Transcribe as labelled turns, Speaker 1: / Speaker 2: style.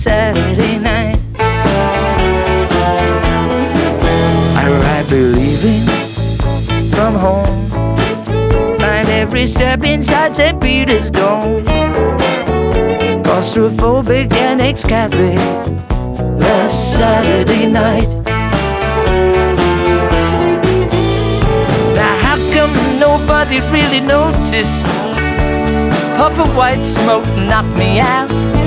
Speaker 1: Saturday night. I ride believing from home, find every step inside St. Peter's Dome. Claustrophobic and ex-Catholic last Saturday night. Now how come nobody really noticed? Puff of white smoke knocked me out.